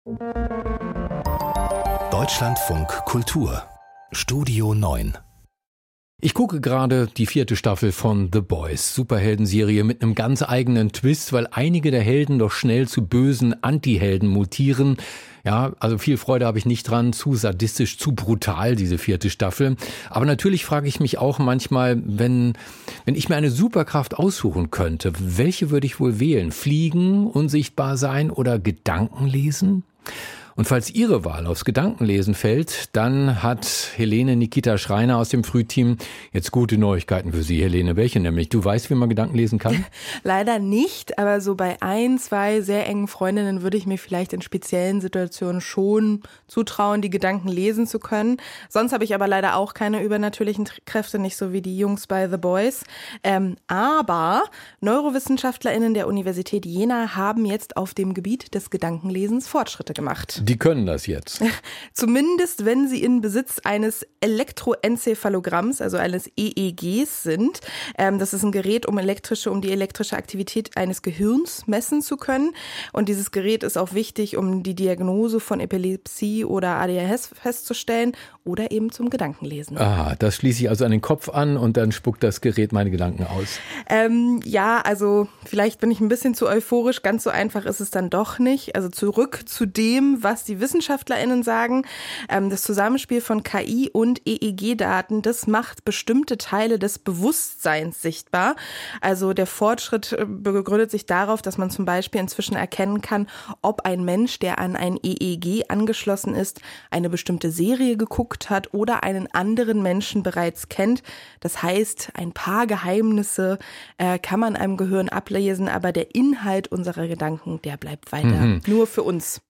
Deutschlandfunk Kultur Studio 9. Ich gucke gerade die 4. Staffel von The Boys, Superheldenserie mit einem ganz eigenen Twist, weil einige der Helden doch schnell zu bösen Anti-Helden mutieren. Ja, also viel Freude habe ich nicht dran, zu sadistisch, zu brutal, diese 4. Staffel. Aber natürlich frage ich mich auch manchmal, wenn ich mir eine Superkraft aussuchen könnte, welche würde ich wohl wählen? Fliegen, unsichtbar sein oder Gedanken lesen? Und falls Ihre Wahl aufs Gedankenlesen fällt, dann hat Helene Nikita Schreiner aus dem Frühteam jetzt gute Neuigkeiten für Sie, Helene. Welche nämlich? Du weißt, wie man Gedanken lesen kann? Leider nicht, aber so bei 1, 2 sehr engen Freundinnen würde ich mir vielleicht in speziellen Situationen schon zutrauen, die Gedanken lesen zu können. Sonst habe ich aber leider auch keine übernatürlichen Kräfte, nicht so wie die Jungs bei The Boys. Aber NeurowissenschaftlerInnen der Universität Jena haben jetzt auf dem Gebiet des Gedankenlesens Fortschritte gemacht. Die können das jetzt. Zumindest, wenn sie in Besitz eines Elektroenzephalogramms, also eines EEGs sind. Das ist ein Gerät, um die elektrische Aktivität eines Gehirns messen zu können. Und dieses Gerät ist auch wichtig, um die Diagnose von Epilepsie oder ADHS festzustellen oder eben zum Gedankenlesen. Aha, das schließe ich also an den Kopf an und dann spuckt das Gerät meine Gedanken aus. Ja, also vielleicht bin ich ein bisschen zu euphorisch. Ganz so einfach ist es dann doch nicht. Also zurück zu dem, was die WissenschaftlerInnen sagen. Das Zusammenspiel von KI und EEG-Daten, das macht bestimmte Teile des Bewusstseins sichtbar. Also der Fortschritt begründet sich darauf, dass man zum Beispiel inzwischen erkennen kann, ob ein Mensch, der an ein EEG angeschlossen ist, eine bestimmte Serie geguckt hat oder einen anderen Menschen bereits kennt. Das heißt, ein paar Geheimnisse kann man einem Gehirn ablesen, aber der Inhalt unserer Gedanken, der bleibt weiter nur für uns.